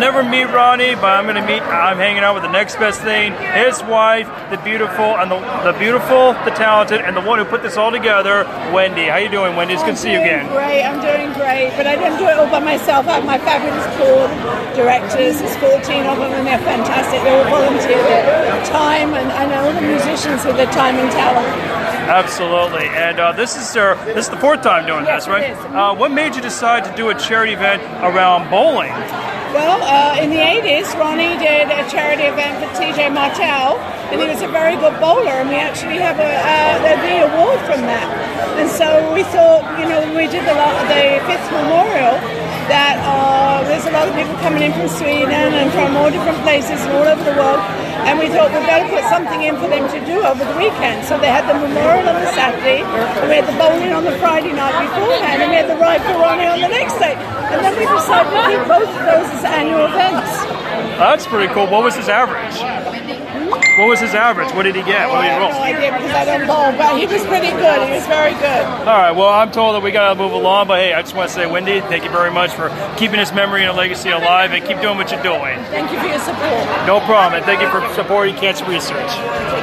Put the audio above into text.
never meet Ronnie, but I'm hanging out with the next best thing. His wife, the beautiful, the talented, and the one who put this all together, Wendy. How you doing, Wendy? It's good to see you again. Great, I'm doing great, but I didn't do it all by myself. I have my fabulous board directors. There's 14 of them, and they're fantastic. They all volunteer their time, and all the musicians with their time and talent. Absolutely, and this is the fourth time doing this, right? It is. What made you decide to do a charity event around bowling? Well, in the 80s, Ronnie did a charity event for TJ Martell, and he was a very good bowler, and we actually have the award from that. And so we thought, when we did the 5th memorial, that there's a lot of people coming in from Sweden and from all different places and all over the world, and we thought we'd better put something in for them to do over the weekend. So they had the memorial on the Saturday, and we had the bowling on the Friday night beforehand, and we had the ride for Ronnie on the next day. And then we decided to keep both of those as annual events. That's pretty cool. What was his average? What was his average? What did he get? What did he roll? I have no idea because I don't bowl, but he was pretty good. He was very good. All right, well, I'm told that we got to move along, but hey, I just want to say, Wendy, thank you very much for keeping his memory and legacy alive, and keep doing what you're doing. Thank you for your support. No problem, and thank you for supporting cancer research.